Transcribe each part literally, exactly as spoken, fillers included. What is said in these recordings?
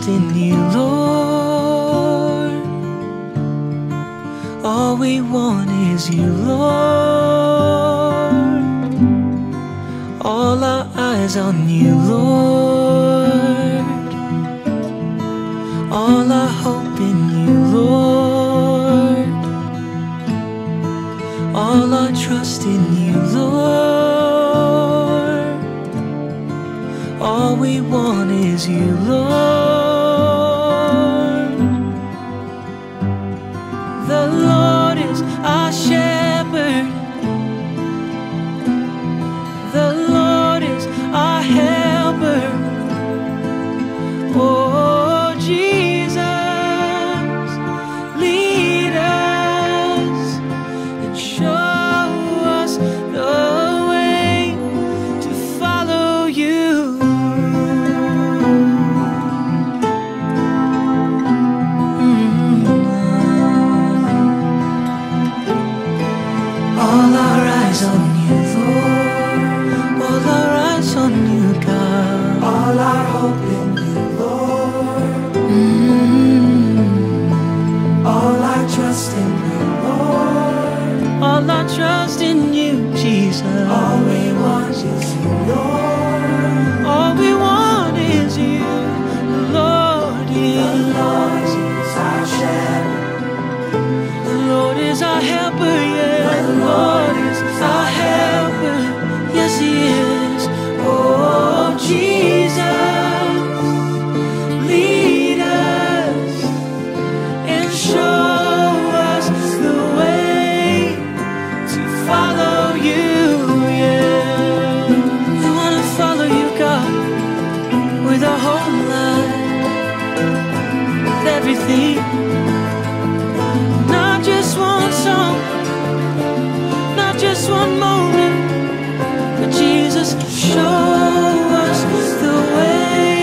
trust in you, Lord. All we want is you, Lord. All our eyes on you, Lord. All our hope in you, Lord. All our trust in you, Lord. All we want is you, Lord. The Lord is our shepherd. The Lord is our helper. Oh, Jesus, lead us and show us the way to follow you. Mm-hmm. All our eyes on you, Lord. All our eyes on you, God. All our hope in you, Lord. Mm-hmm. All our trust in you, Lord. All our trust in you, Jesus. All we want is you, Lord. All we want is you, Lord. The Yeah. Lord is our shepherd. The Lord is our helper, yeah. The Lord is our helper. Yes, He is. Oh, Jesus, lead us and show us the way to follow you, yeah. We want to follow you, God, with our whole life, with everything. Not just one song, not just one moment, but Jesus, show us the way.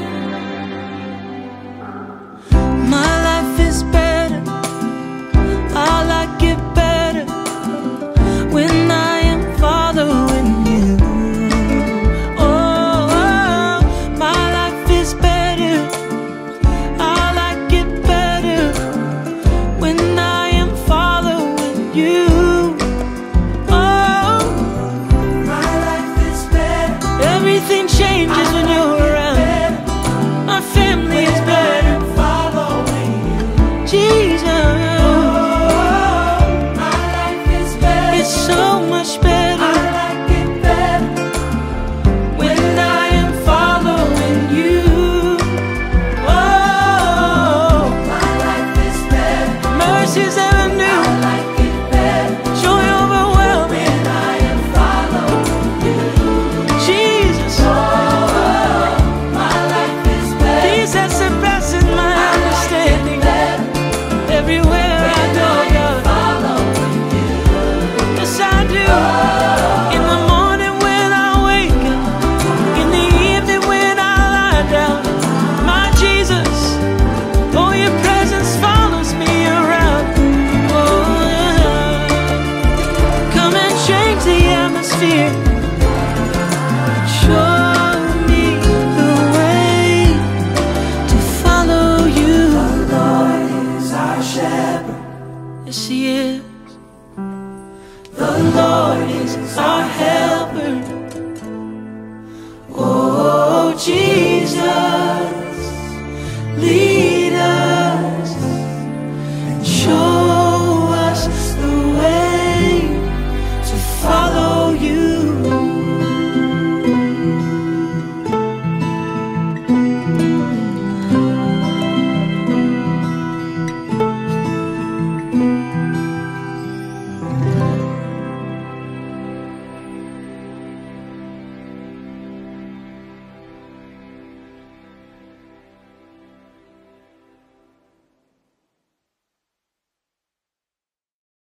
My life is better, I like it better when I am following you. Oh, my life is better, I like it better when I am following you. Oh, My life is better. everything changes when you're around. My family is better, Following you. Jesus. My life is better. It's so much I better like it better. when I am following you. Oh, My life is better. mercies ever I new, like it better. joy overwhelming. When I am following you. Jesus, My life is better. peace that surpasses my I like understanding. it better. Everywhere I go, God, Following you. yes I do. In the morning when I wake up, in the evening when I lie down, my Jesus, oh, your presence follows me around. Oh, yeah. Come and change the atmosphere. Show me the way to follow you. The Lord is our shepherd. Yes, He is. The Lord is Our helper. Oh, Jesus.